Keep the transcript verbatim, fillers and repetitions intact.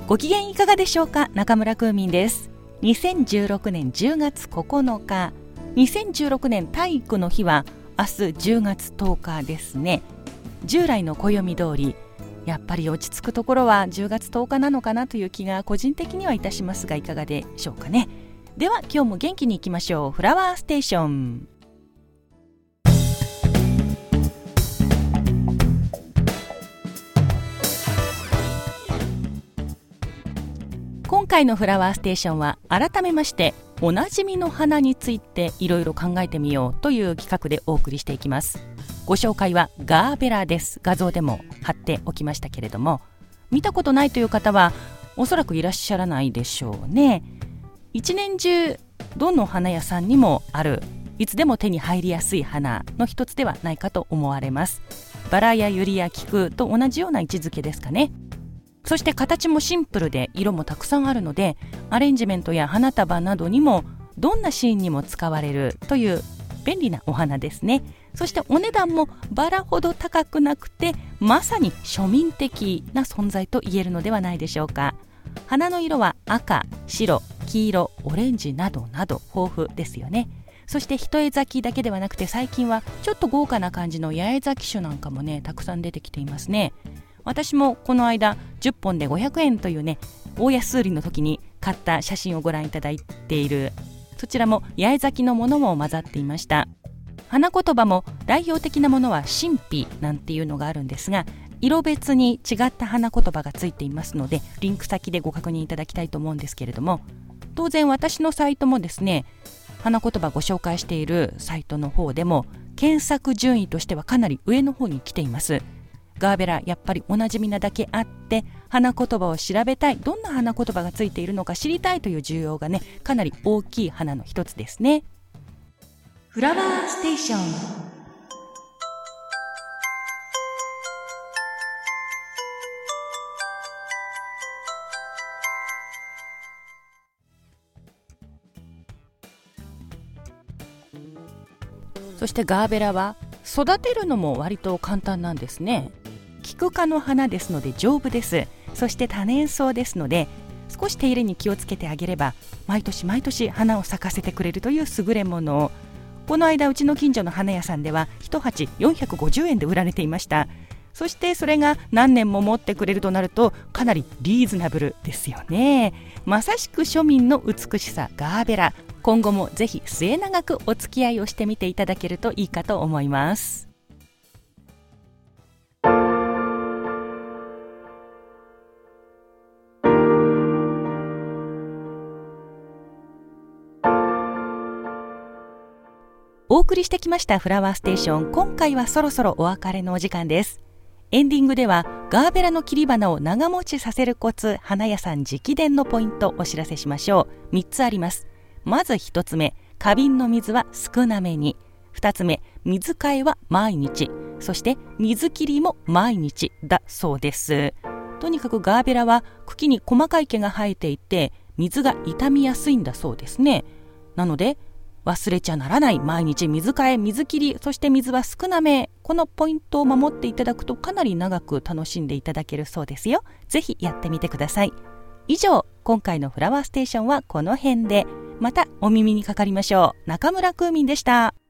ご機嫌いかがでしょうか。中村空民です。にせんじゅうろくねんじゅうがつここのか、にせんじゅうろくねん体育の日は明日じゅうがつとおかですね。従来の暦通り、やっぱり落ち着くところはじゅうがつとおかなのかなという気が個人的にはいたしますが、いかがでしょうかね。では今日も元気にいきましょう。フラワーステーション。今回のフラワーステーションは改めましておなじみの花についていろいろ考えてみようという企画でお送りしていきます。ご紹介はガーベラです。画像でも貼っておきましたけれども、見たことないという方はおそらくいらっしゃらないでしょうね。一年中どの花屋さんにもある、いつでも手に入りやすい花の一つではないかと思われます。バラやユリや菊と同じような位置づけですかね。そして形もシンプルで色もたくさんあるので、アレンジメントや花束などにもどんなシーンにも使われるという便利なお花ですね。そしてお値段もバラほど高くなくて、まさに庶民的な存在と言えるのではないでしょうか。花の色は赤、白、黄色、オレンジなどなど豊富ですよね。そして一重咲きだけではなくて、最近はちょっと豪華な感じの八重咲き種なんかもね、たくさん出てきていますね。私もこの間じゅっぽんでごひゃくえんというね、大安売りの時に買った写真をご覧いただいている、そちらも八重咲きのものも混ざっていました。花言葉も代表的なものは神秘なんていうのがあるんですが、色別に違った花言葉がついていますので、リンク先でご確認いただきたいと思うんですけれども、当然私のサイトもですね、花言葉ご紹介しているサイトの方でも検索順位としてはかなり上の方に来ています。ガーベラやっぱりおなじみなだけあって、花言葉を調べたい、どんな花言葉がついているのか知りたいという需要がね、かなり大きい花の一つですね。フラワーステーション。そしてガーベラは育てるのも割と簡単なんですね。キク科の花ですので丈夫です。そして多年草ですので、少し手入れに気をつけてあげれば毎年毎年花を咲かせてくれるという優れもの。この間うちの近所の花屋さんでは一鉢よんひゃくごじゅうえんで売られていました。そしてそれが何年も持ってくれるとなるとかなりリーズナブルですよね。まさしく庶民の美しさガーベラ。今後もぜひ末永くお付き合いをしてみていただけるといいかと思います。お送りしてきましたフラワーステーション。今回はそろそろお別れのお時間です。エンディングではガーベラの切り花を長持ちさせるコツ、花屋さん直伝のポイントをお知らせしましょう。みっつあります。まずひとつめ、花瓶の水は少なめに。ふたつめ、水替えは毎日。そして水切りも毎日だそうです。とにかくガーベラは茎に細かい毛が生えていて、水が傷みやすいんだそうですね。なので忘れちゃならない、毎日水替え、水切り、そして水は少なめ、このポイントを守っていただくとかなり長く楽しんでいただけるそうですよ。ぜひやってみてください。以上、今回のフラワーステーションはこの辺で、またお耳にかかりましょう。中村空民でした。